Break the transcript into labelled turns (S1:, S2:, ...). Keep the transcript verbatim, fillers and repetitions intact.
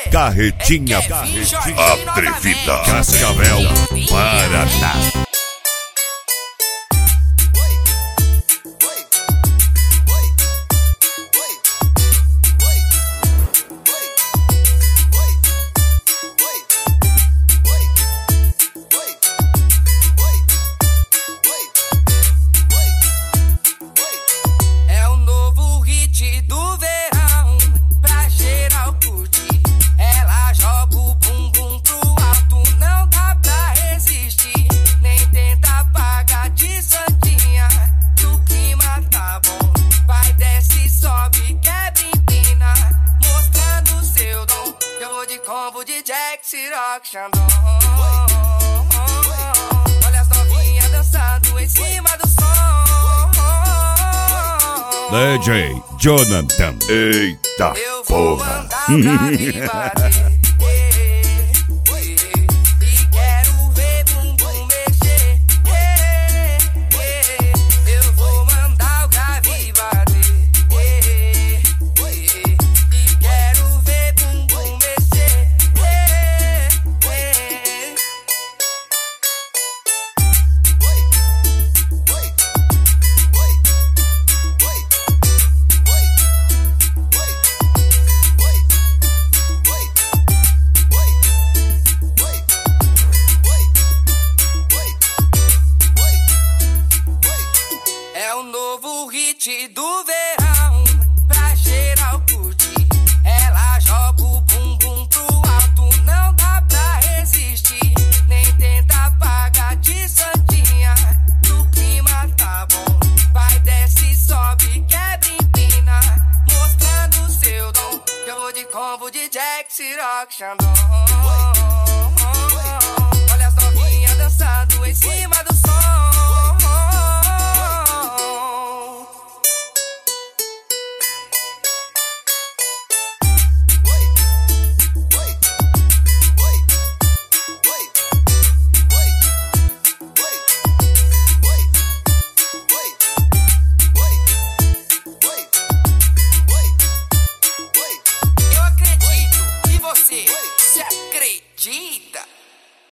S1: Carretinha, carretinha atrevida, Cascavel, Paraná.
S2: Combo de Jack, Ciroc, Xandão. Olha as novinhas dançando em cima do som.
S1: D J Jonathan. Eita
S2: eu vou
S1: porra.
S2: Andar pra me bater. E quero ver bumbum mexer. Eu vou mandar o grave bater. E quero ver bumbum mexer. É o novo hit do verão, pra geral curtir. Ela joga o bumbum pro alto, não dá pra resistir. Nem tenta apagar de santinha, o clima tá bom. Vai, desce, sobe, quebra, empina, mostrando seu dom. Eu vou de combo de Jack, Ciroc, Xandão. Olha as novinhas dançando em cima do som.